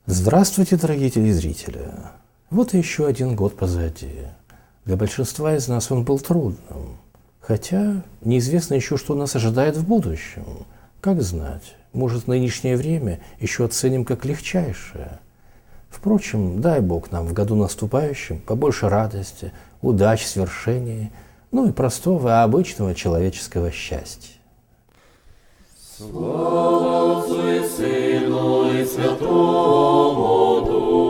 Здравствуйте, дорогие телезрители! Вот и еще один год позади. Для большинства из нас он был трудным. Хотя неизвестно еще, что нас ожидает в будущем. Как знать, может, нынешнее время еще оценим как легчайшее. Впрочем, дай Бог нам в году наступающем побольше радости, удач, свершений, ну и простого, обычного человеческого счастья. Слава Отцу и Сыну и Святому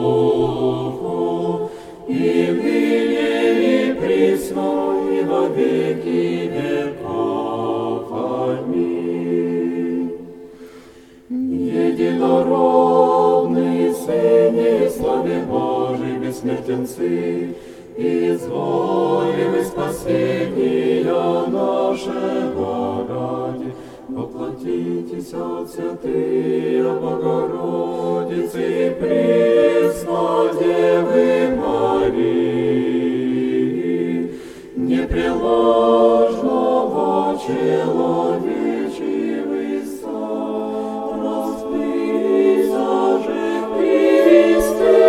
Духу, и ныне и присно и во веки веков. Аминь. Единородный Сыне, славе Божий, бессмертен Сын, изволим и спасения нашего ради, воплотитесь от святые Богородицы и пресно Девы Марии, непреложного человечивый сон, распися же Христе,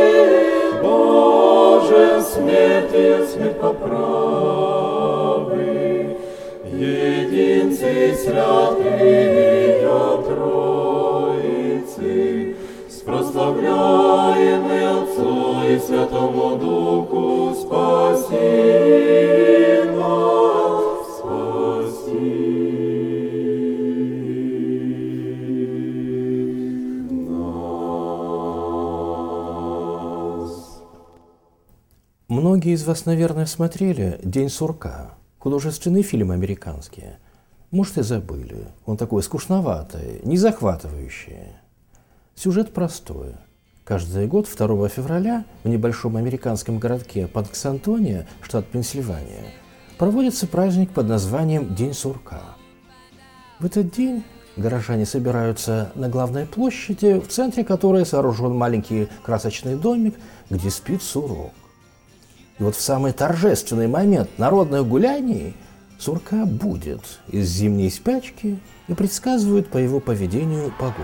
Боже, смерти, смерть поправы, единцы святые Троицы, спрославляемы Отцу и Святому Духу, спаси нас, спаси нас. Многие из вас, наверное, смотрели «День сурка», художественный фильм американский. Может, и забыли. Он такой скучноватый, не захватывающий. Сюжет простой. Каждый год 2 февраля в небольшом американском городке Панкс-Антонио, штат Пенсильвания, проводится праздник под названием «День сурка». В этот день горожане собираются на главной площади, в центре которой сооружен маленький красочный домик, где спит сурок. И вот в самый торжественный момент народных гуляний сурка будет из зимней спячки и предсказывает по его поведению погоду.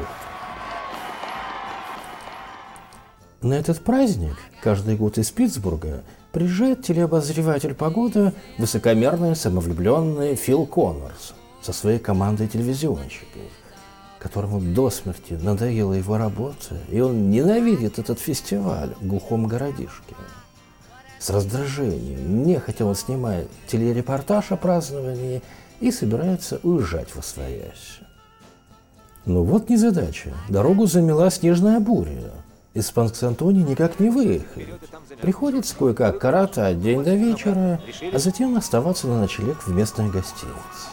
На этот праздник каждый год из Питтсбурга приезжает телеобозреватель погоды, высокомерный, самовлюбленный Фил Коннорс со своей командой телевизионщиков, которому до смерти надоела его работа, и он ненавидит этот фестиваль в глухом городишке. С раздражением, нехотя он снимает телерепортаж о праздновании и собирается уезжать восвоясь. Но вот незадача. Дорогу замела снежная буря. Из Панкс-Антонио никак не выехать. Приходится кое-как коротать день до вечера, а затем оставаться на ночлег в местной гостинице.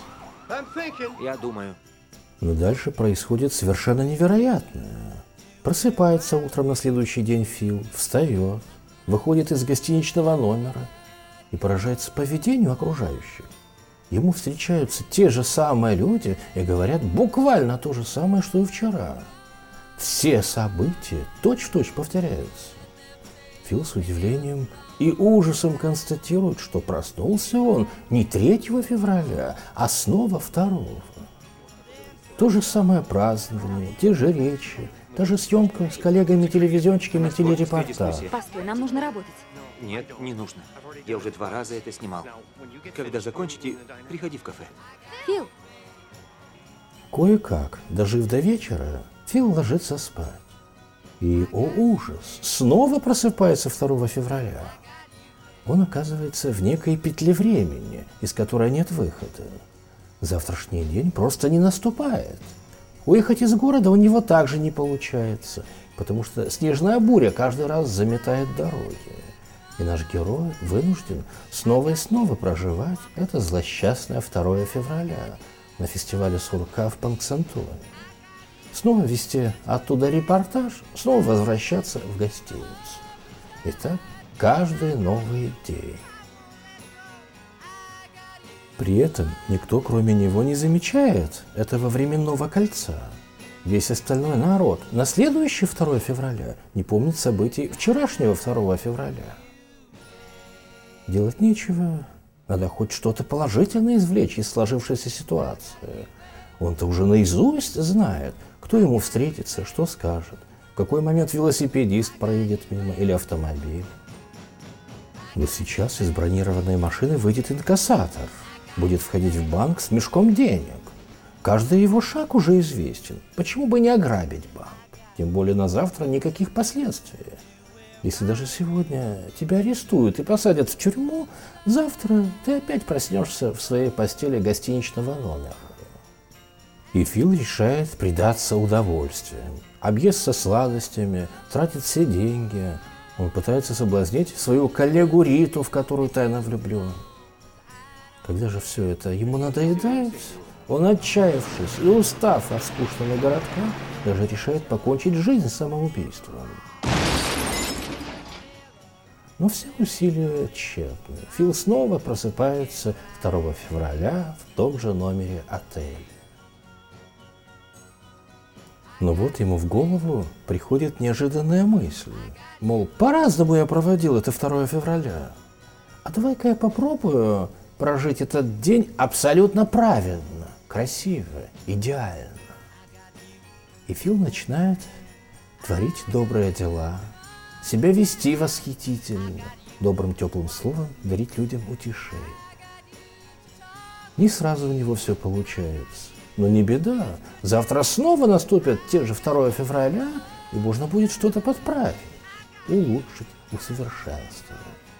Я думаю. Но дальше происходит совершенно невероятное. Просыпается утром на следующий день Фил, встает, выходит из гостиничного номера и поражается поведению окружающих. Ему встречаются те же самые люди и говорят буквально то же самое, что и вчера. Все события точь-в-точь повторяются. Фил с удивлением и ужасом констатирует, что проснулся он не 3 февраля, а снова 2. То же самое празднование, те же речи, та же съемка с коллегами-телевизионщиками телерепортаж. Постой, нам нужно работать. Нет, не нужно. Я уже 2 раза это снимал. Когда закончите, приходи в кафе. Фил, Кое-как, дожив до вечера, Фил ложится спать. И, о ужас, снова просыпается 2 февраля. Он оказывается в некой петле времени, из которой нет выхода. Завтрашний день просто не наступает. Уехать из города у него также не получается, потому что снежная буря каждый раз заметает дороги. И наш герой вынужден снова и снова проживать это злосчастное 2 февраля на фестивале сурка в Панкс-Антонио. Снова вести оттуда репортаж, снова возвращаться в гостиницу. И так каждый новый день. При этом никто, кроме него, не замечает этого временного кольца. Весь остальной народ на следующий 2 февраля не помнит событий вчерашнего 2 февраля. Делать нечего, надо хоть что-то положительное извлечь из сложившейся ситуации. Он-то уже наизусть знает, кто ему встретится, что скажет, В какой момент велосипедист проедет мимо или автомобиль. Но сейчас из бронированной машины выйдет инкассатор, будет входить в банк с мешком денег. Каждый его шаг уже известен. Почему бы не ограбить банк? Тем более на завтра никаких последствий. Если даже сегодня тебя арестуют и посадят в тюрьму, завтра ты опять проснешься в своей постели гостиничного номера. И Фил решает предаться удовольствиям. Объестся сладостями, тратит все деньги. Он пытается соблазнить свою коллегу Риту, в которую тайно влюблен. Когда же все это ему надоедает, он, отчаявшись и устав от скучного городка, даже решает покончить жизнь самоубийством. Но все усилия тщетны. Фил снова просыпается 2 февраля в том же номере отеля. Но вот ему в голову приходит неожиданная мысль. Мол, по-разному я проводил это 2 февраля. А давай-ка я попробую прожить этот день абсолютно правильно, красиво, идеально. И Фил начинает творить добрые дела, себя вести восхитительно, добрым теплым словом дарить людям утешение. Не сразу у него все получается. Но не беда, завтра снова наступят те же 2 февраля, и можно будет что-то подправить, улучшить, усовершенствовать.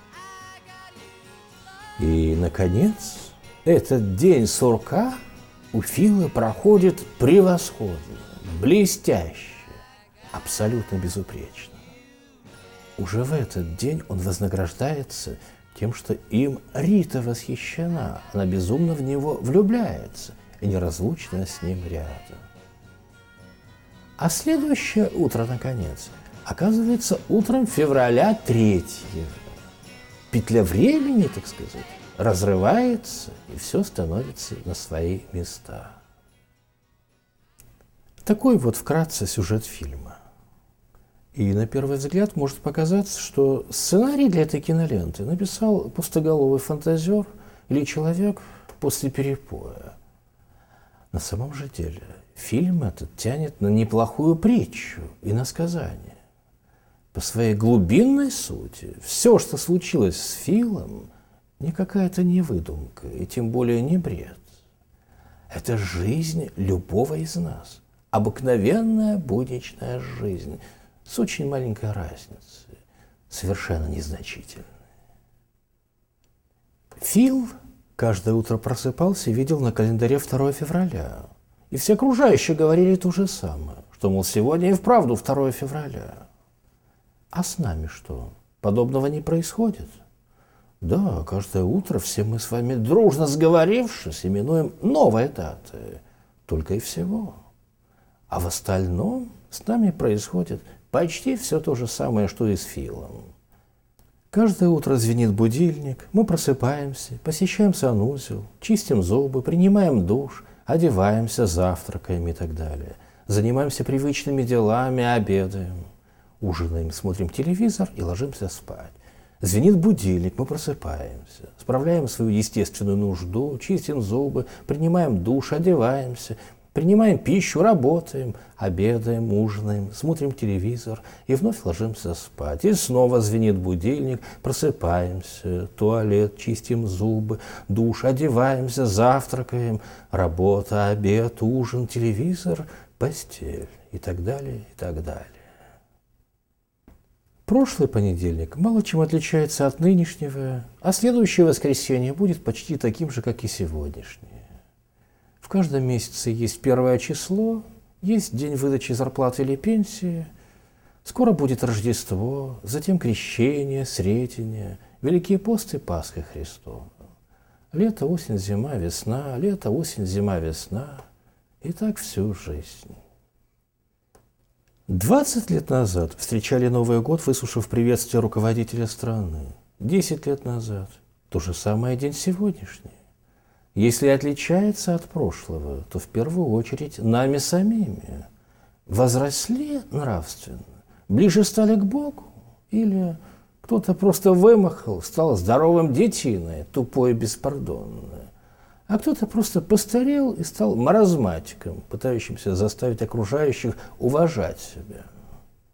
И, наконец, этот день сурка у Фила проходит превосходно, блестяще, абсолютно безупречно. Уже в этот день он вознаграждается тем, что им Рита восхищена, она безумно в него влюбляется и неразлучно с ним рядом. А следующее утро, наконец, оказывается утром февраля 3-го. Петля времени, так сказать, разрывается, и все становится на свои места. Такой вот вкратце сюжет фильма. И на первый взгляд может показаться, что сценарий для этой киноленты написал пустоголовый фантазер или человек после перепоя. На самом же деле фильм этот тянет на неплохую притчу и на сказание. По своей глубинной сути все, что случилось с Филом, не какая-то не выдумка, и тем более не бред. Это жизнь любого из нас. Обыкновенная будничная жизнь с очень маленькой разницей, совершенно незначительной. Фил каждое утро просыпался и видел на календаре 2 февраля. И все окружающие говорили то же самое, что, мол, сегодня и вправду 2 февраля. А с нами что? Подобного не происходит? Да, каждое утро все мы с вами, дружно сговорившись, именуем новые даты. Только и всего. А в остальном с нами происходит почти все то же самое, что и с Филом. Каждое утро звенит будильник, мы просыпаемся, посещаем санузел, чистим зубы, принимаем душ, одеваемся, завтракаем и так далее. Занимаемся привычными делами, обедаем, ужинаем, смотрим телевизор и ложимся спать. Звенит будильник, мы просыпаемся, справляем свою естественную нужду, чистим зубы, принимаем душ, одеваемся, принимаем пищу, работаем, обедаем, ужинаем, смотрим телевизор и вновь ложимся спать. И снова звенит будильник, просыпаемся, туалет, чистим зубы, душ, одеваемся, завтракаем, работа, обед, ужин, телевизор, постель и так далее, и так далее. Прошлый понедельник мало чем отличается от нынешнего, а следующее воскресенье будет почти таким же, как и сегодняшнее. В каждом месяце есть 1 число, есть день выдачи зарплаты или пенсии, скоро будет Рождество, затем Крещение, Сретение, Великий пост и Пасха Христова. Лето, осень, зима, весна, лето, осень, зима, весна. И так всю жизнь. 20 лет назад встречали Новый год, выслушав приветствие руководителя страны. 10 лет назад то же самое день сегодняшний. Если отличается от прошлого, то в первую очередь нами самими. Возросли нравственно, ближе стали к Богу, или кто-то просто вымахал, стал здоровым детиной, тупой и беспардонный, а кто-то просто постарел и стал маразматиком, пытающимся заставить окружающих уважать себя.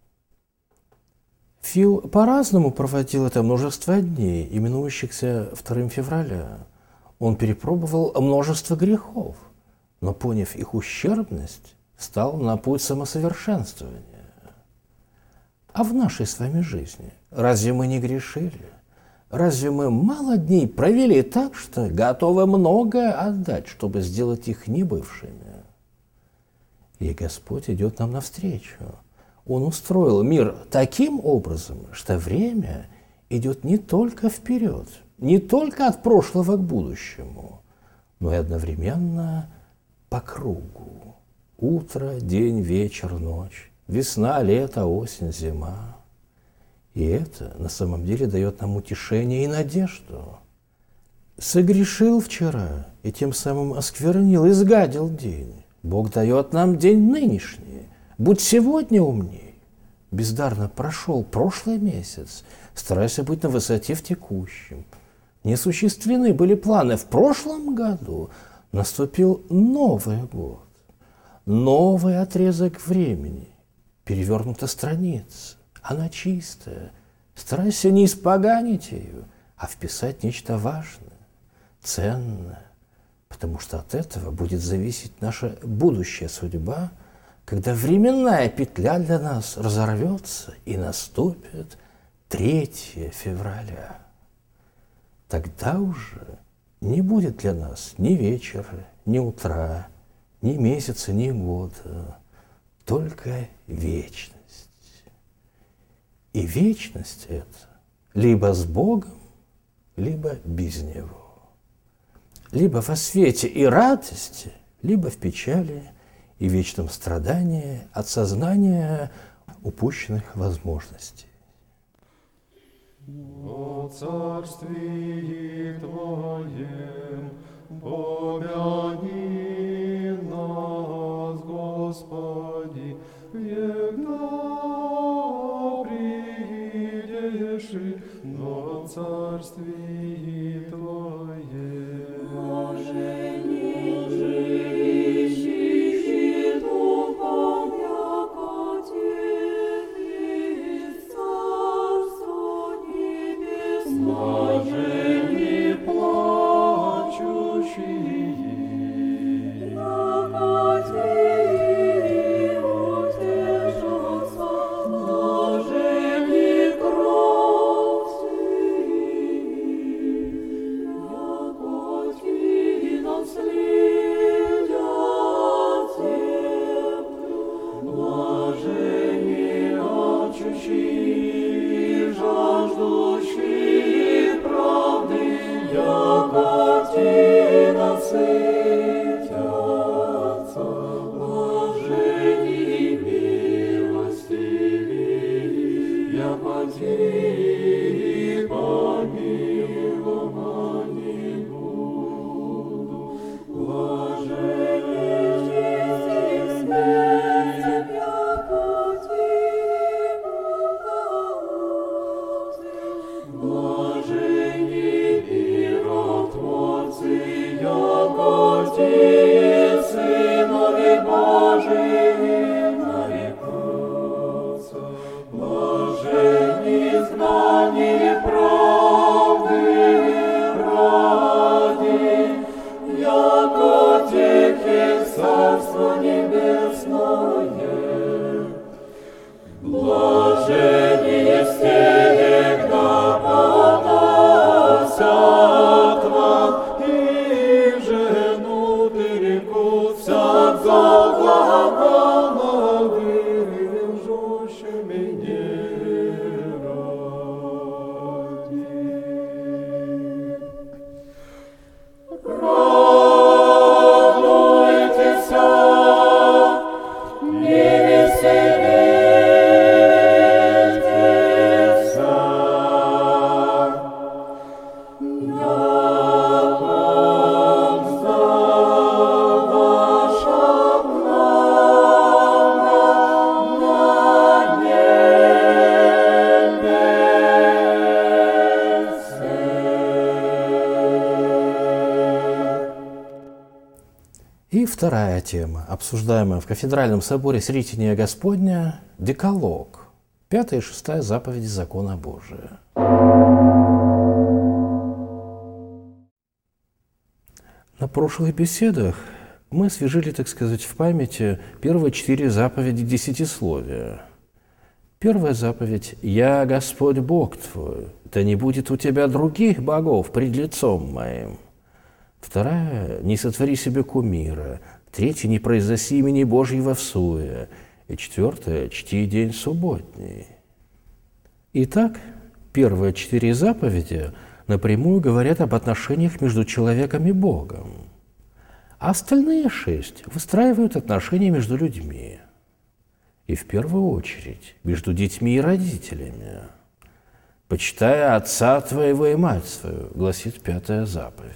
Фил по-разному проводил это множество дней, именующихся 2 февраля. Он перепробовал множество грехов, но, поняв их ущербность, стал на путь самосовершенствования. А в нашей с вами жизни разве мы не грешили? Разве мы мало дней провели так, что готовы многое отдать, чтобы сделать их небывшими? И Господь идет нам навстречу. Он устроил мир таким образом, что время идет не только вперед, не только от прошлого к будущему, но и одновременно по кругу. Утро, день, вечер, ночь, весна, лето, осень, зима. И это на самом деле дает нам утешение и надежду. Согрешил вчера и тем самым осквернил, изгадил день. Бог дает нам день нынешний. Будь сегодня умней. Бездарно прошел прошлый месяц, старайся быть на высоте в текущем. Неосуществлены были планы в прошлом году. Наступил Новый год, новый отрезок времени, перевернута страница. Она чистая. Старайся не испоганить ее, а вписать нечто важное, ценное, потому что от этого будет зависеть наша будущая судьба, когда временная петля для нас разорвется и наступит 3 февраля. Тогда уже не будет для нас ни вечера, ни утра, ни месяца, ни года, только вечность. И вечность это либо с Богом, либо без Него. Либо во свете и радости, либо в печали и вечном страдании от сознания упущенных возможностей. О царствии Твоем, помяни нас, Господи, векна придешь, но царствии Твоем. Блаженни плачущие, ягоди утешатся, блаженни грустные, ягоди наследят землю, блаженни алчущие, жаждущие правды, ягоди насытятся, блаженни милостивые, ягоди помилованы будут, блаженни смерть, ягоди блаженни миротворцы, ягоди сынове Божии нарекутся, блаженни знание правды ради, ягоди царство небесное, блаженни стегна и жену рекутся от заглаголы, жущими не ради. Радуйтесь, не веселитесь, И вторая тема, обсуждаемая в Кафедральном соборе Сретения Господня – Декалог. 5 и 6 заповеди закона Божия. На прошлых беседах мы освежили, так сказать, в памяти первые 4 заповеди Десятисловия. Первая заповедь «Я Господь Бог твой, да не будет у тебя других богов пред лицом моим». Вторая «Не сотвори себе кумира». Третья «Не произноси имени Божьего всуе». И 4 «Чти день субботний». Итак, первые 4 заповеди напрямую говорят об отношениях между человеком и Богом, а остальные 6 выстраивают отношения между людьми. И в первую очередь между детьми и родителями. «Почитай отца твоего и мать свою», гласит 5 заповедь.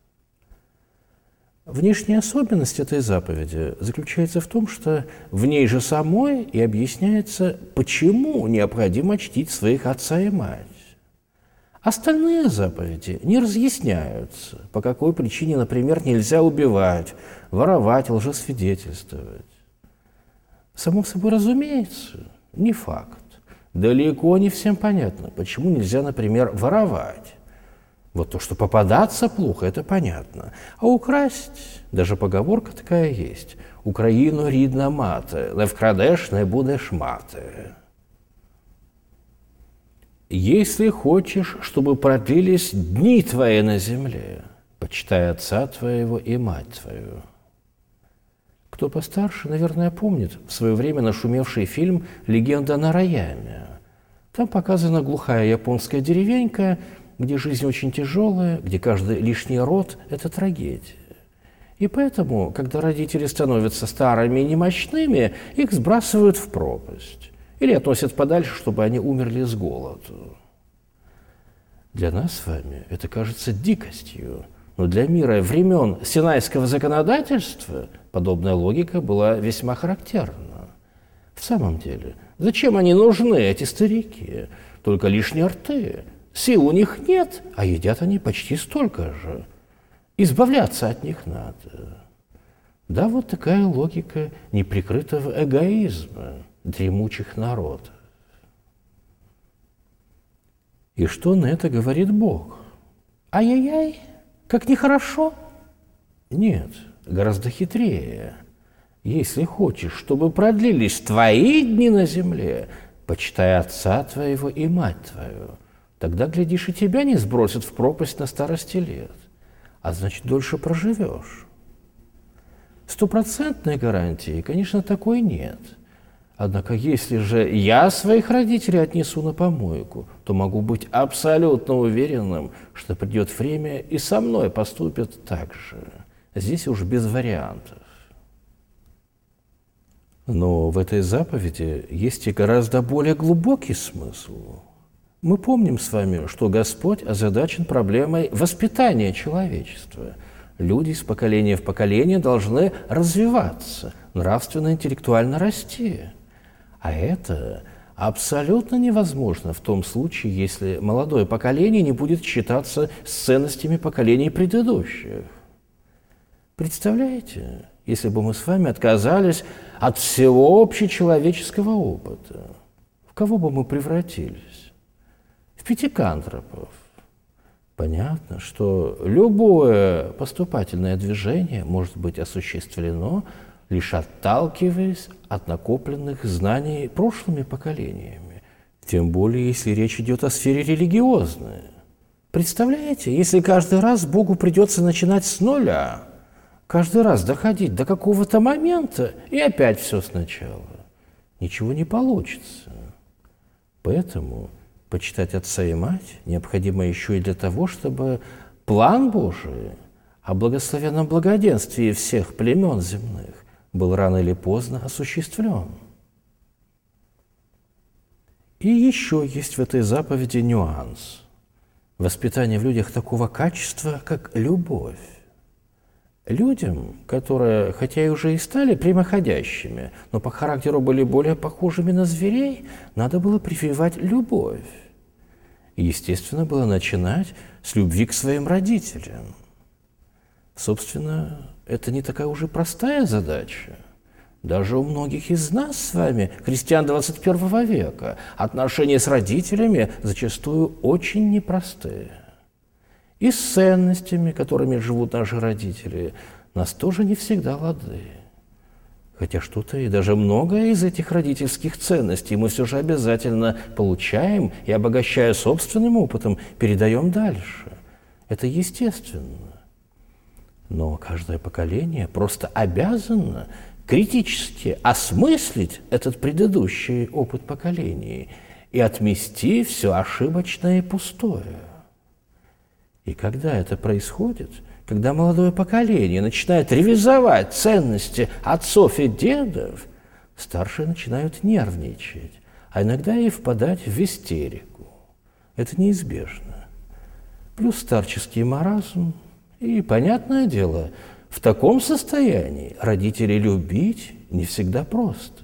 Внешняя особенность этой заповеди заключается в том, что в ней же самой и объясняется, почему необходимо чтить своих отца и мать. Остальные заповеди не разъясняются, по какой причине, например, нельзя убивать, воровать, лжесвидетельствовать. Само собой разумеется, не факт. Далеко не всем понятно, почему нельзя, например, воровать. Вот то, что попадаться плохо, это понятно. А украсть, даже поговорка такая есть. «Украину рідна мати, не вкрадеш, не будеш мати». «Если хочешь, чтобы продлились дни твои на земле, почитай отца твоего и мать твою». Кто постарше, наверное, помнит в свое время нашумевший фильм «Легенда о Нараяме». Там показана глухая японская деревенька, где жизнь очень тяжелая, где каждый лишний род – это трагедия. И поэтому, когда родители становятся старыми и немощными, их сбрасывают в пропасть или относят подальше, чтобы они умерли с голоду. Для нас с вами это кажется дикостью, но для мира времен Синайского законодательства подобная логика была весьма характерна. В самом деле, зачем они нужны, эти старики? Только лишние рты. Сил у них нет, а едят они почти столько же. Избавляться от них надо. Да, вот такая логика неприкрытого эгоизма дремучих народов. И что на это говорит Бог? Ай-яй-яй, как нехорошо? Нет, гораздо хитрее. Если хочешь, чтобы продлились твои дни на земле, почитай отца твоего и мать твою. Тогда, глядишь, и тебя не сбросят в пропасть на старости лет, а значит, дольше проживешь. Стопроцентной гарантии, конечно, такой нет. Однако, если же я своих родителей отнесу на помойку, то могу быть абсолютно уверенным, что придет время, и со мной поступят так же. Здесь уж без вариантов. Но в этой заповеди есть и гораздо более глубокий смысл. Мы помним с вами, что Господь озадачен проблемой воспитания человечества. Люди из поколения в поколение должны развиваться, нравственно-интеллектуально расти. А это абсолютно невозможно в том случае, если молодое поколение не будет считаться с ценностями поколений предыдущих. Представляете, если бы мы с вами отказались от всего общечеловеческого опыта, в кого бы мы превратились? В пятикантропов. Понятно, что любое поступательное движение может быть осуществлено, лишь отталкиваясь от накопленных знаний прошлыми поколениями. Тем более, если речь идет о сфере религиозной. Представляете, если каждый раз Богу придется начинать с нуля, каждый раз доходить до какого-то момента и опять все сначала, ничего не получится. Поэтому почитать отца и мать необходимо еще и для того, чтобы план Божий о благословенном благоденствии всех племен земных был рано или поздно осуществлен. И еще есть в этой заповеди нюанс. Воспитание в людях такого качества, как любовь. Людям, которые, хотя и уже и стали прямоходящими, но по характеру были более похожими на зверей, надо было прививать любовь. И, естественно, было начинать с любви к своим родителям. Собственно, это не такая уже простая задача. Даже у многих из нас с вами, христиан 21 века, отношения с родителями зачастую очень непростые. И с ценностями, которыми живут наши родители, нас тоже не всегда лады. Хотя что-то и даже многое из этих родительских ценностей мы все же обязательно получаем и, обогащая собственным опытом, передаем дальше. Это естественно. Но каждое поколение просто обязано критически осмыслить этот предыдущий опыт поколений и отмести все ошибочное и пустое. И когда это происходит, когда молодое поколение начинает ревизовать ценности отцов и дедов, старшие начинают нервничать, а иногда и впадать в истерику. Это неизбежно. Плюс старческий маразм. И, понятное дело, в таком состоянии родителей любить не всегда просто.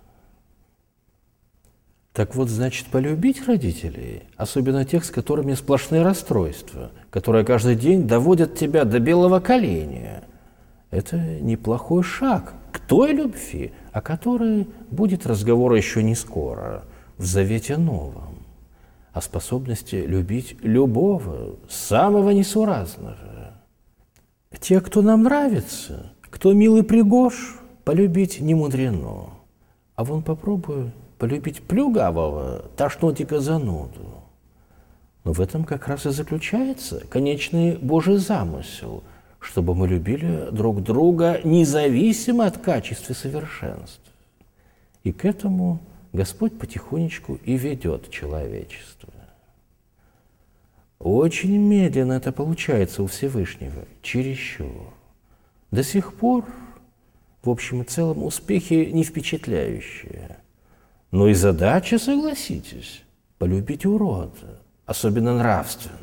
Так вот, значит, полюбить родителей, особенно тех, с которыми сплошные расстройства, которые каждый день доводят тебя до белого коленя, это неплохой шаг к той любви, о которой будет разговор еще не скоро, в Завете Новом, о способности любить любого, самого несуразного. Те, кто нам нравится, кто мил и пригож, полюбить не мудрено. А вон попробую полюбить плюгавого тошнотика-зануду. Но в этом как раз и заключается конечный Божий замысел, чтобы мы любили друг друга независимо от качеств и совершенств. И к этому Господь потихонечку и ведет человечество. Очень медленно это получается у Всевышнего, чересчур. До сих пор, в общем и целом, успехи не впечатляющие. Но и задача, согласитесь, полюбить урода, особенно нравственного.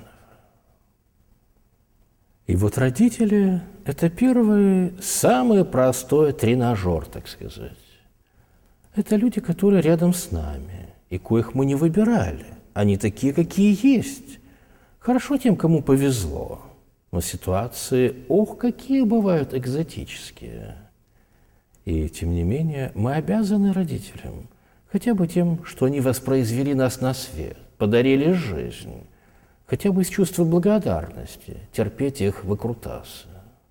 И вот родители – это первый, самый простой тренажер, так сказать. Это люди, которые рядом с нами, и коих мы не выбирали. Они такие, какие есть. Хорошо тем, кому повезло, но ситуации, ох, какие бывают экзотические. И, тем не менее, мы обязаны родителям, хотя бы тем, что они воспроизвели нас на свет, подарили жизнь, хотя бы из чувства благодарности, терпеть их выкрутасы.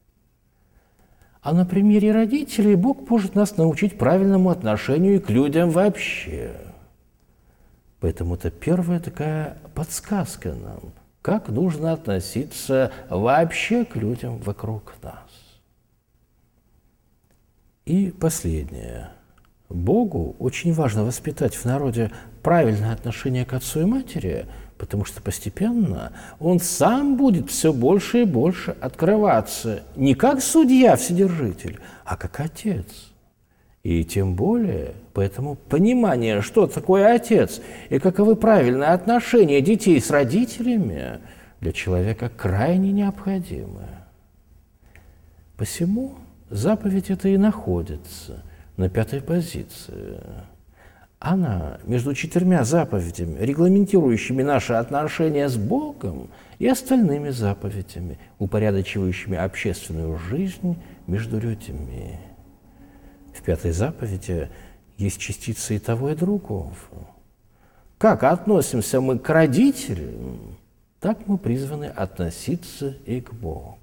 А на примере родителей Бог может нас научить правильному отношению к людям вообще. Поэтому это первая такая подсказка нам, как нужно относиться вообще к людям вокруг нас. И последнее. Богу очень важно воспитать в народе правильное отношение к отцу и матери, потому что постепенно он сам будет все больше и больше открываться не как судья-вседержитель, а как отец. И тем более, поэтому понимание, что такое отец и каковы правильные отношения детей с родителями, для человека крайне необходимы. Посему заповедь эта и находится на 5-й позиции. Она между 4 заповедями, регламентирующими наши отношения с Богом, и остальными заповедями, упорядочивающими общественную жизнь между людьми. В 5-й заповеди есть частицы и того, и другого. Как относимся мы к родителям, так мы призваны относиться и к Богу.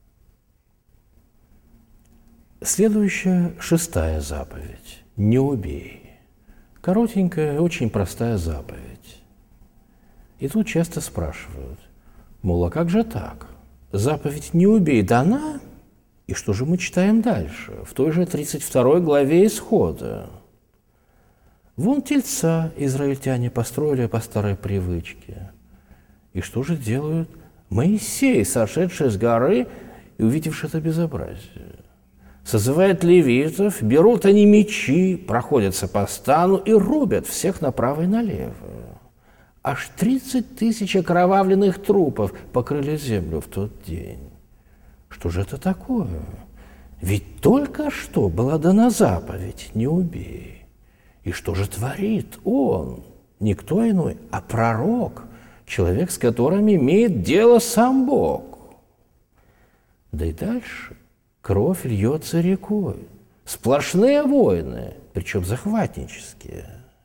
Следующая 6-я заповедь – «Не убей». Коротенькая, очень простая заповедь. И тут часто спрашивают, мол, а как же так? Заповедь «Не убей» дана, и что же мы читаем дальше, в той же 32 главе Исхода? Вон тельца израильтяне построили по старой привычке. И что же делают Моисей, сошедший с горы и увидевший это безобразие? Созывает левитов, берут они мечи, проходятся по стану и рубят всех направо и налево. Аж 30 тысяч окровавленных трупов покрыли землю в тот день. Что же это такое? Ведь только что была дана заповедь «Не убей». И что же творит он? Никто иной, а пророк, человек, с которым имеет дело сам Бог. Да и дальше. Кровь льется рекой, Сплошные войны, причем захватнические.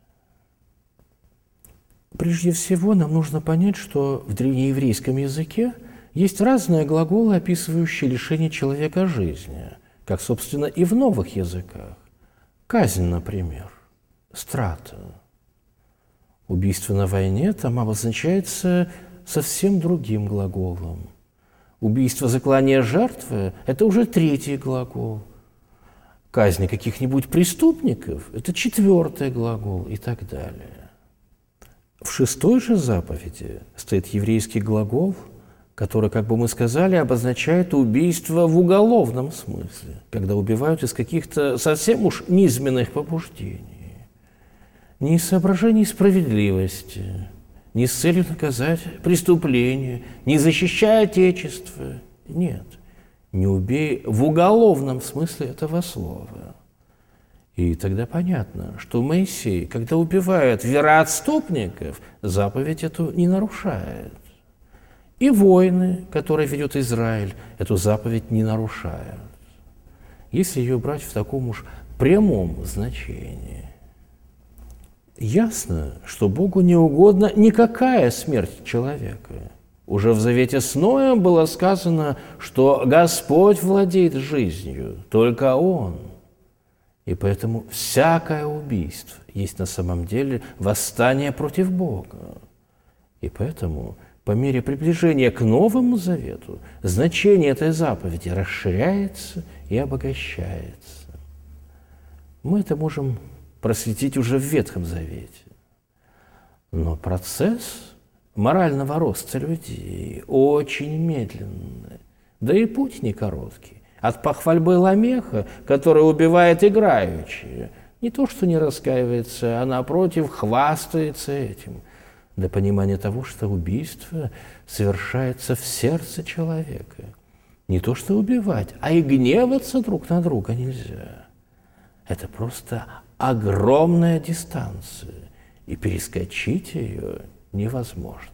Прежде всего, нам нужно понять, что в древнееврейском языке есть разные глаголы, описывающие лишение человека жизни, как, собственно, и в новых языках. Казнь, например, страта. Убийство на войне там обозначается совсем другим глаголом. Убийство, заклание жертвы – это уже третий глагол. Казнь каких-нибудь преступников – это четвертый глагол и так далее. В шестой же заповеди стоит еврейский глагол, который, как бы мы сказали, обозначает убийство в уголовном смысле, когда убивают из каких-то совсем уж низменных побуждений. Не из соображений справедливости, не с целью наказать преступление, не защищая Отечество. Нет, не убей в уголовном смысле этого слова. И тогда понятно, что Моисей, когда убивает вероотступников, заповедь эту не нарушает. И войны, которые ведет Израиль, эту заповедь не нарушают, если ее брать в таком уж прямом значении. Ясно, что Богу не угодна никакая смерть человека. Уже в Завете с Ноем было сказано, что Господь владеет жизнью, только Он. И поэтому всякое убийство есть на самом деле восстание против Бога. И поэтому по мере приближения к Новому Завету значение этой заповеди расширяется и обогащается. Мы это можем проследить уже в Ветхом Завете. Но процесс морального роста людей очень медленный, да и путь не короткий. От похвальбы Ламеха, который убивает играючи, не то что не раскаивается, а напротив хвастается этим, до понимания того, что убийство совершается в сердце человека. Не то что убивать, а и гневаться друг на друга нельзя. Это просто огромная дистанция, и перескочить ее невозможно.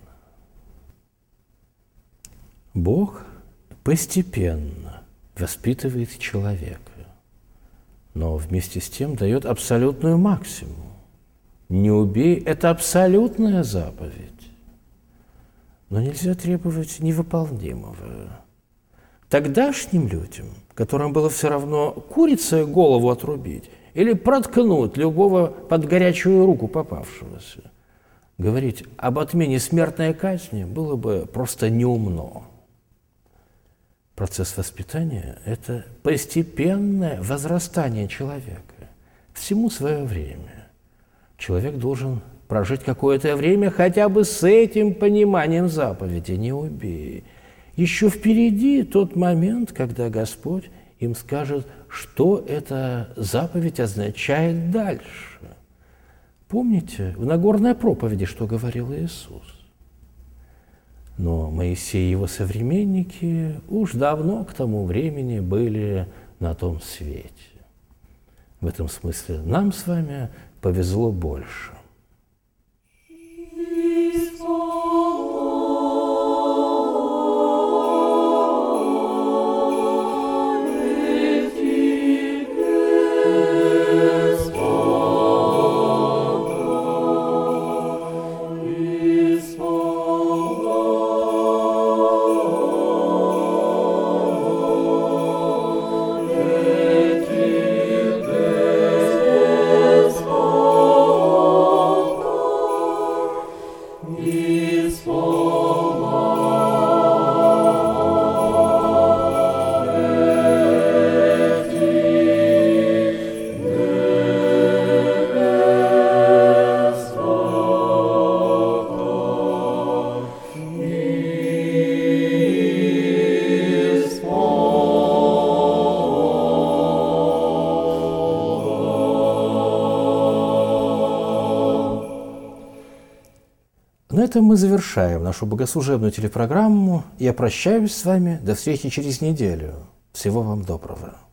Бог постепенно воспитывает человека, но вместе с тем дает абсолютную максимум. Не убей – это абсолютная заповедь, но нельзя требовать невыполнимого. Тогдашним людям, которым было все равно курице голову отрубить или проткнуть любого под горячую руку попавшегося, говорить об отмене смертной казни было бы просто неумно. Процесс воспитания – это постепенное возрастание человека, всему свое время. Человек должен прожить какое-то время хотя бы с этим пониманием заповеди «не убей». Еще впереди тот момент, когда Господь им скажет, что эта заповедь означает дальше. Помните в Нагорной проповеди, что говорил Иисус? Но Моисей и его современники уж давно к тому времени были на том свете. В этом смысле нам с вами повезло больше. На этом мы завершаем нашу богослужебную телепрограмму. Я прощаюсь с вами. До встречи через неделю. Всего вам доброго.